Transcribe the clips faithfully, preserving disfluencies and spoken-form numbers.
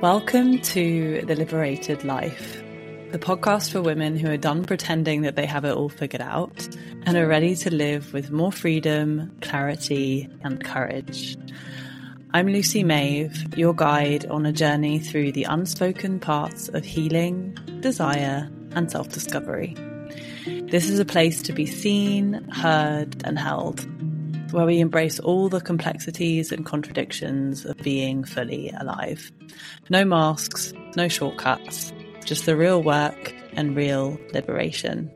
Welcome to The Liberated Life, the podcast for women who are done pretending that they have it all figured out and are ready to live with more freedom, clarity, and courage. I'm Lucy Maeve, your guide on a journey through the unspoken parts of healing, desire, and self-discovery. This is a place to be seen, heard, and held, where we embrace all the complexities and contradictions of being fully alive. No masks, no shortcuts, just the real work and real liberation.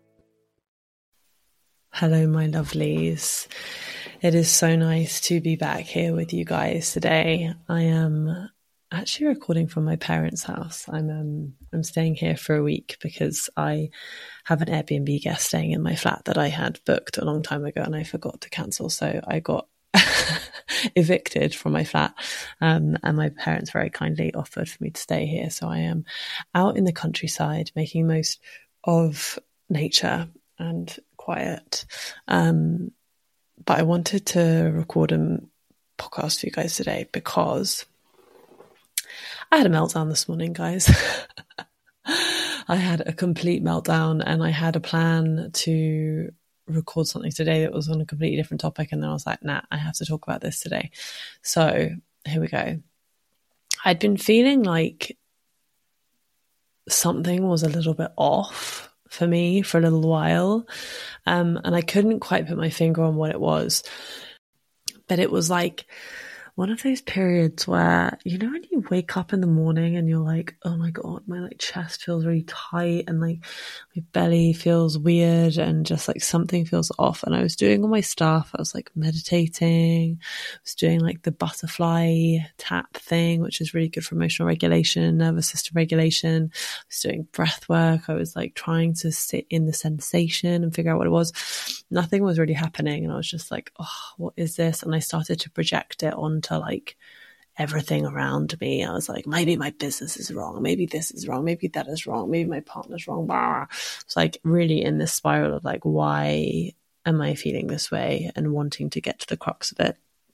Hello, my lovelies. It is so nice to be back here with you guys today. I am actually recording from my parents' house. I'm um, I'm staying here for a week because I have an Airbnb guest staying in my flat that I had booked a long time ago and I forgot to cancel. So I got evicted from my flat, um, and my parents very kindly offered for me to stay here. So I am out in the countryside making most of nature and quiet. Um, but I wanted to record a podcast for you guys today because I had a meltdown this morning, guys. I had a complete meltdown and I had a plan to record something today that was on a completely different topic. And then I was like, nah, I have to talk about this today. So here we go. I'd been feeling like something was a little bit off for me for a little while. Um, and I couldn't quite put my finger on what it was. But it was like one of those periods where, you know, when you wake up in the morning and you're like, oh my God, my like chest feels really tight and like my belly feels weird and just like something feels off. And I was doing all my stuff. I was like meditating. I was doing like the butterfly tap thing, which is really good for emotional regulation, nervous system regulation. I was doing breath work. I was like trying to sit in the sensation and figure out what it was. Nothing was really happening. And I was just like, oh, what is this? And I started to project it onto like everything around me. I was like, maybe my business is wrong. Maybe this is wrong. Maybe that is wrong. Maybe my partner's wrong. Blah. It's like really in this spiral of like, why am I feeling this way and wanting to get to the crux of it.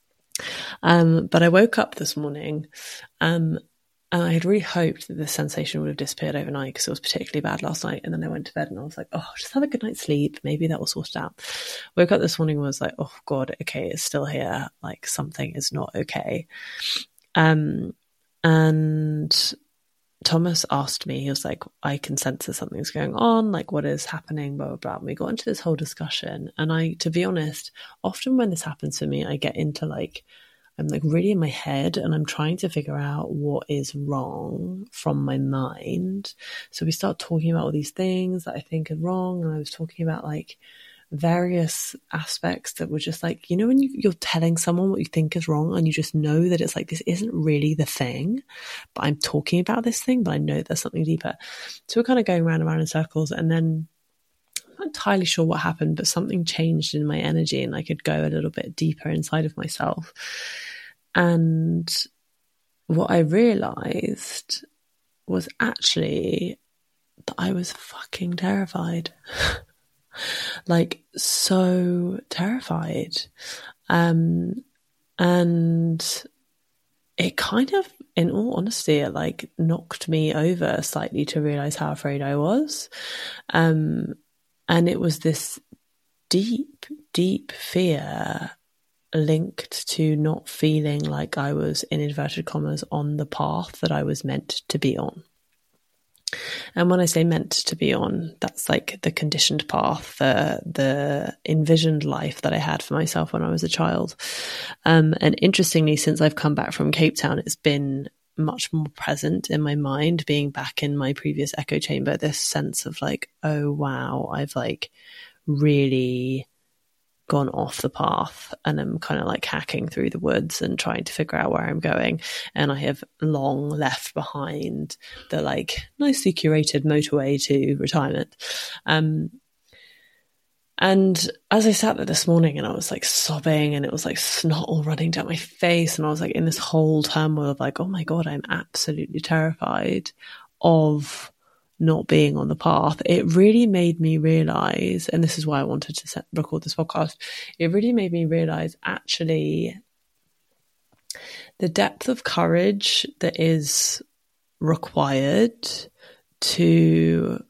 Um, but I woke up this morning, um, and I had really hoped that the sensation would have disappeared overnight because it was particularly bad last night. And then I went to bed and I was like, oh, just have a good night's sleep. Maybe that will sort it out. Woke up this morning and was like, oh God, okay, it's still here. Like something is not okay. Um, and Thomas asked me, he was like, I can sense that something's going on. Like what is happening, blah, blah, blah. And we got into this whole discussion. And I, to be honest, often when this happens to me, I get into like, I'm like really in my head and I'm trying to figure out what is wrong from my mind. So we start talking about all these things that I think are wrong. And I was talking about like various aspects that were just like, you know, when you, you're telling someone what you think is wrong and you just know that it's like, this isn't really the thing, but I'm talking about this thing, but I know there's something deeper. So we're kind of going round and round in circles. And then I'm not entirely sure what happened, but something changed in my energy and I could go a little bit deeper inside of myself. And what I realized was actually that I was fucking terrified. Like so terrified. Um, and it kind of, in all honesty, it like knocked me over slightly to realize how afraid I was. Um, and it was this deep, deep fear linked to not feeling like I was, in inverted commas, on the path that I was meant to be on. And when I say meant to be on, that's like the conditioned path, the the envisioned life that I had for myself when I was a child. Um, and interestingly, since I've come back from Cape Town, it's been much more present in my mind, being back in my previous echo chamber, this sense of like, oh wow, I've like really gone off the path and I'm kind of like hacking through the woods and trying to figure out where I'm going. And I have long left behind the like nicely curated motorway to retirement. Um, and as I sat there this morning and I was like sobbing and it was like snot all running down my face and I was like in this whole turmoil of like, oh my God, I'm absolutely terrified of not being on the path. It really made me realize, and this is why I wanted to set, record this podcast, it really made me realize actually the depth of courage that is required to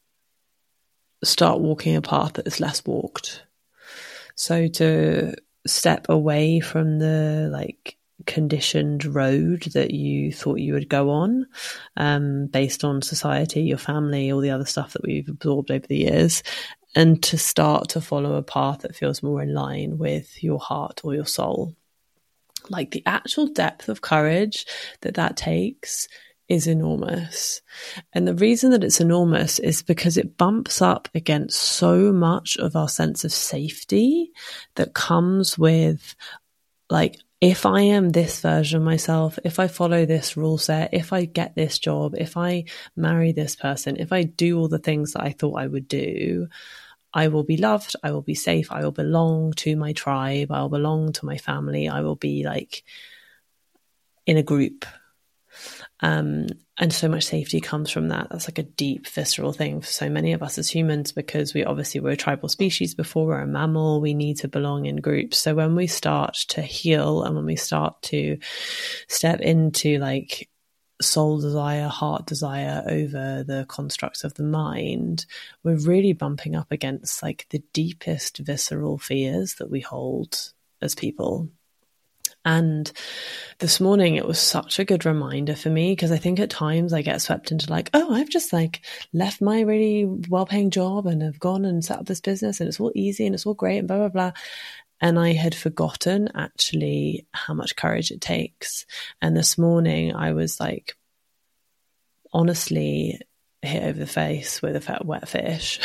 start walking a path that is less walked. So to step away from the like conditioned road that you thought you would go on, um, based on society, your family, all the other stuff that we've absorbed over the years, and to start to follow a path that feels more in line with your heart or your soul. Like the actual depth of courage that that takes is enormous. And the reason that it's enormous is because it bumps up against so much of our sense of safety that comes with, like, if I am this version of myself, if I follow this rule set, if I get this job, if I marry this person, if I do all the things that I thought I would do, I will be loved, I will be safe, I will belong to my tribe, I will belong to my family, I will be like in a group. Um, and so much safety comes from that. That's like a deep, visceral thing for so many of us as humans, because we obviously were a tribal species before, we're a mammal, we need to belong in groups. So when we start to heal and when we start to step into like soul desire, heart desire over the constructs of the mind, we're really bumping up against like the deepest visceral fears that we hold as people. And this morning it was such a good reminder for me, because I think at times I get swept into like, oh, I've just like left my really well-paying job and have gone and set up this business and it's all easy and it's all great and blah, blah, blah. And I had forgotten actually how much courage it takes. And this morning I was like, honestly hit over the face with a wet fish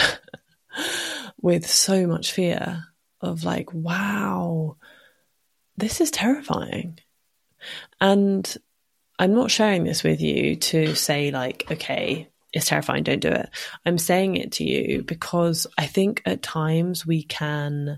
with so much fear of like, wow, this is terrifying. And I'm not sharing this with you to say like, okay, it's terrifying, don't do it. I'm saying it to you because I think at times we can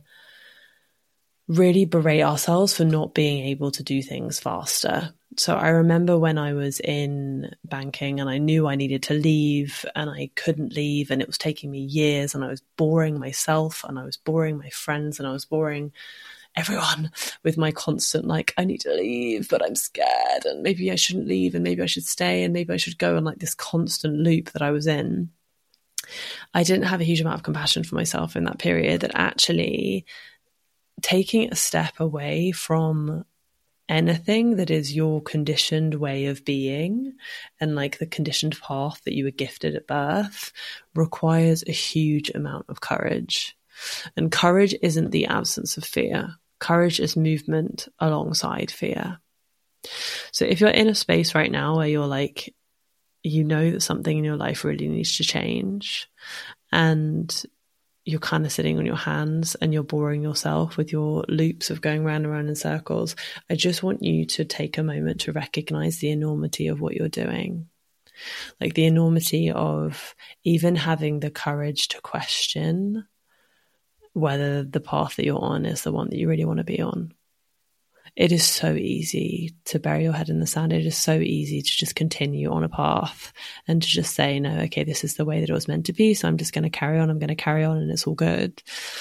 really berate ourselves for not being able to do things faster. So I remember when I was in banking and I knew I needed to leave and I couldn't leave, and it was taking me years, and I was boring myself and I was boring my friends and I was boring everyone with my constant like, I need to leave, but I'm scared, and maybe I shouldn't leave, and maybe I should stay, and maybe I should go, and like this constant loop that I was in. I didn't have a huge amount of compassion for myself in that period, that actually taking a step away from anything that is your conditioned way of being and like the conditioned path that you were gifted at birth requires a huge amount of courage. And courage isn't the absence of fear. Courage is movement alongside fear. So if you're in a space right now where you're like, you know that something in your life really needs to change, and you're kind of sitting on your hands and you're boring yourself with your loops of going round and round in circles, I just want you to take a moment to recognize the enormity of what you're doing. Like the enormity of even having the courage to question whether the path that you're on is the one that you really want to be on. It is so easy to bury your head in the sand. It is so easy to just continue on a path and to just say, no, okay, this is the way that it was meant to be, so I'm just going to carry on, I'm going to carry on, and it's all good.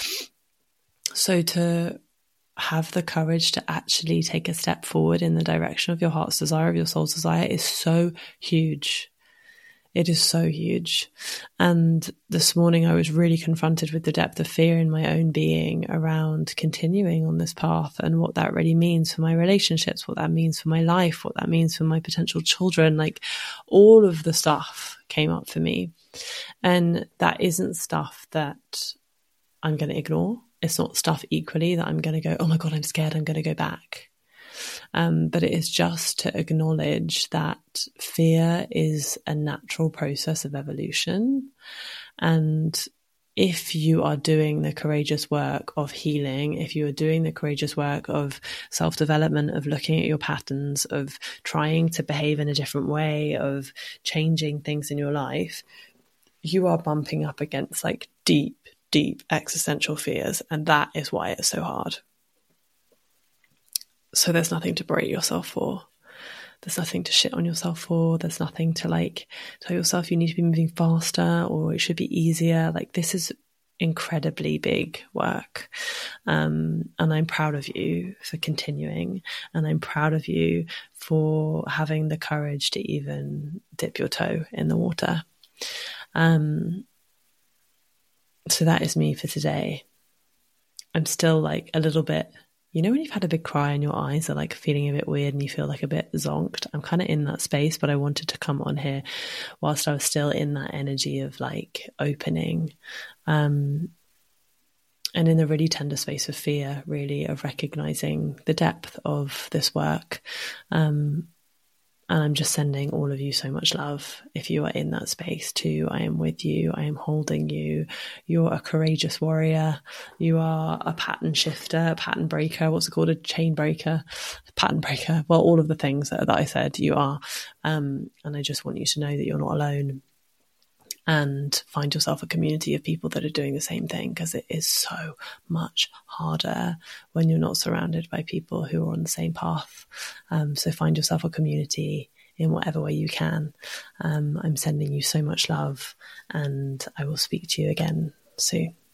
So to have the courage to actually take a step forward in the direction of your heart's desire, of your soul's desire, is so huge. It is so huge. And this morning I was really confronted with the depth of fear in my own being around continuing on this path and what that really means for my relationships, what that means for my life, what that means for my potential children. Like all of the stuff came up for me. And that isn't stuff that I'm going to ignore. It's not stuff equally that I'm going to go, oh my God, I'm scared, I'm going to go back. Um, but it is just to acknowledge that fear is a natural process of evolution. And if you are doing the courageous work of healing, if you are doing the courageous work of self-development, of looking at your patterns, of trying to behave in a different way, of changing things in your life, you are bumping up against like deep, deep existential fears. And that is why it's so hard. So there's nothing to berate yourself for. There's nothing to shit on yourself for. There's nothing to like tell yourself you need to be moving faster or it should be easier. Like this is incredibly big work. Um, and I'm proud of you for continuing. And I'm proud of you for having the courage to even dip your toe in the water. Um, so that is me for today. I'm still like a little bit, you know, when you've had a big cry and your eyes are like feeling a bit weird and you feel like a bit zonked. I'm kind of in that space, but I wanted to come on here whilst I was still in that energy of like opening, um, and in the really tender space of fear, really, of recognizing the depth of this work. Um, and I'm just sending all of you so much love. If you are in that space too, I am with you. I am holding you. You're a courageous warrior. You are a pattern shifter, a pattern breaker. What's it called? A chain breaker, pattern breaker. Well, all of the things that, that I said you are. Um, and I just want you to know that you're not alone. And find yourself a community of people that are doing the same thing, because it is so much harder when you're not surrounded by people who are on the same path. Um, so find yourself a community in whatever way you can. Um, I'm sending you so much love, and I will speak to you again soon.